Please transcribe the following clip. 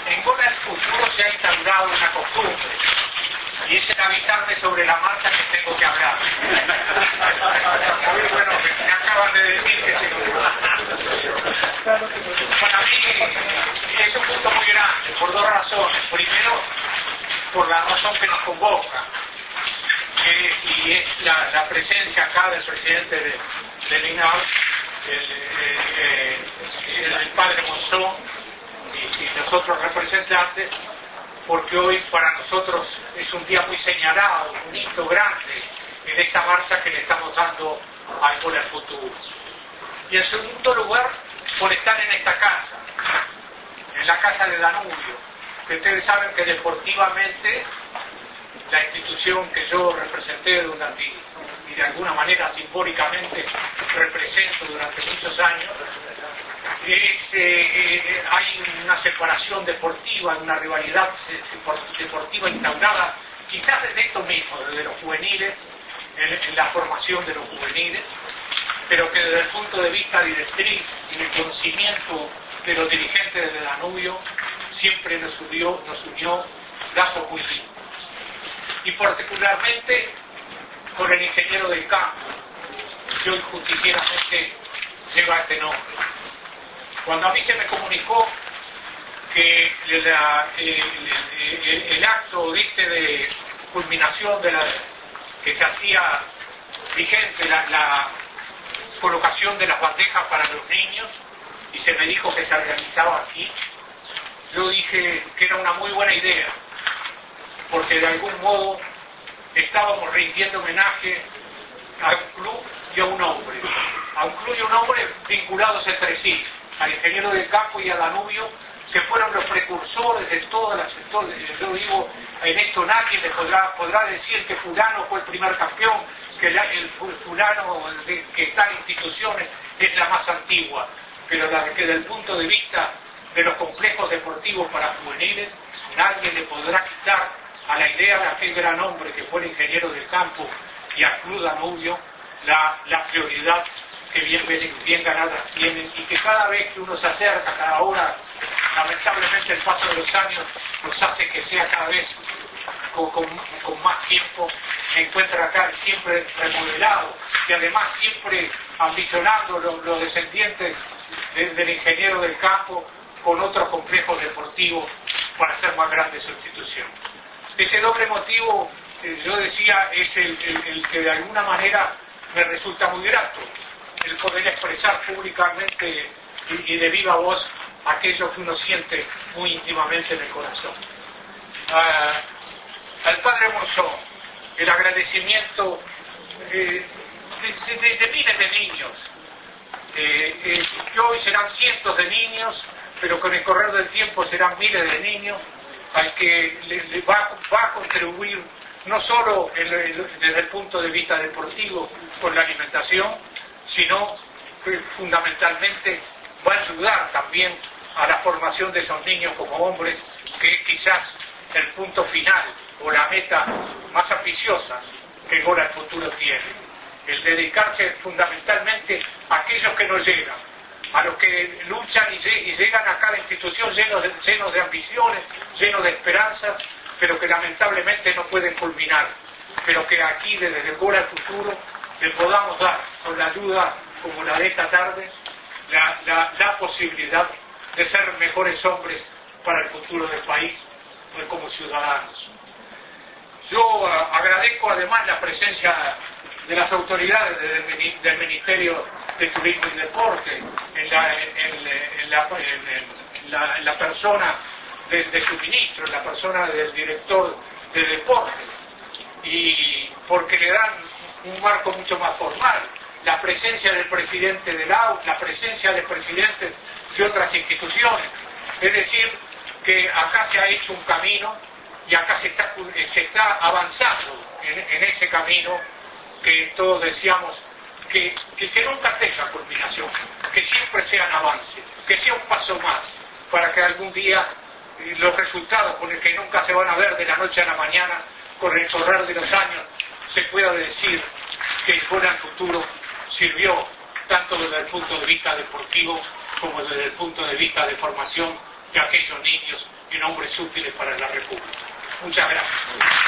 En Gola del Futuro se ha instaurado una costumbre, y es el avisarme sobre la marcha que tengo que hablar. Muy bueno, me acaban de decir que tengo que hablar. Para mí es un punto muy grande, por dos razones. Primero, por la razón que nos convoca, y es la presencia acá del presidente del INAU, el padre Monzón y los otros representantes, porque hoy para nosotros es un día muy señalado, un hito grande en esta marcha que le estamos dando al Gola del Futuro. Y en segundo lugar, por estar en esta casa, en la casa de Danubio, que ustedes saben que deportivamente la institución que yo representé durante, y de alguna manera simbólicamente represento durante muchos años, hay una separación deportiva, una rivalidad deportiva instaurada, quizás desde esto mismo, desde los juveniles, en la formación de los juveniles, pero que desde el punto de vista directriz y de conocimiento de los dirigentes de Danubio, siempre nos unió lazos muy lindos. Y particularmente con el ingeniero del campo, que hoy justicieramente lleva este nombre. Cuando a mí se me comunicó que el acto de culminación que se hacía vigente la colocación de las bandejas para los niños, y se me dijo que se realizaba aquí, yo dije que era una muy buena idea, porque de algún modo estábamos rindiendo homenaje a un club y a un hombre, vinculados entre sí, al ingeniero del campo y a Danubio, que fueron los precursores de todas las sectores. Yo digo, en esto nadie le podrá decir que fulano fue el primer campeón, que el fulano que tal institución es la más antigua, pero que desde el punto de vista de los complejos deportivos para juveniles, nadie le podrá quitar a la idea de aquel gran hombre que fue el ingeniero del campo y al Club Danubio la prioridad que bien ganadas tienen, y que cada vez que uno se acerca, cada hora, lamentablemente el paso de los años nos hace que sea cada vez con más tiempo, encuentra acá siempre remodelado, y además siempre ambicionando los descendientes del ingeniero del campo con otros complejos deportivos para hacer más grande su institución. Ese doble motivo, yo decía, es el que de alguna manera me resulta muy grato, el poder expresar públicamente y de viva voz aquello que uno siente muy íntimamente en el corazón. Al padre Monzón, el agradecimiento de miles de niños, que hoy serán cientos de niños, pero con el correr del tiempo serán miles de niños, al que le va a contribuir no solo desde el punto de vista deportivo con la alimentación, sino que fundamentalmente va a ayudar también a la formación de esos niños como hombres, que es quizás el punto final o la meta más ambiciosa que Gola del Futuro tiene, el dedicarse fundamentalmente a aquellos que no llegan, a los que luchan y llegan a cada institución llenos de ambiciones, llenos de esperanzas, pero que lamentablemente no pueden culminar, pero que aquí desde Gola del Futuro le podamos dar, con la ayuda como la de esta tarde, la posibilidad de ser mejores hombres para el futuro del país, pues como ciudadanos. Yo agradezco además la presencia de las autoridades del Ministerio de Turismo y Deporte en la persona de su ministro, en la persona del director de deporte, y porque le dan un marco mucho más formal, la presencia del presidente del AU, la presencia de presidentes de otras instituciones. Es decir, que acá se ha hecho un camino y acá se está avanzando en ese camino que todos decíamos que nunca tenga culminación, que siempre sean avances, que sea un paso más, para que algún día los resultados con el que nunca se van a ver de la noche a la mañana, con el correr de los años, se pueda decir que el Gola del Futuro sirvió tanto desde el punto de vista deportivo como desde el punto de vista de formación de aquellos niños y trabajadores útiles para la República. Muchas gracias.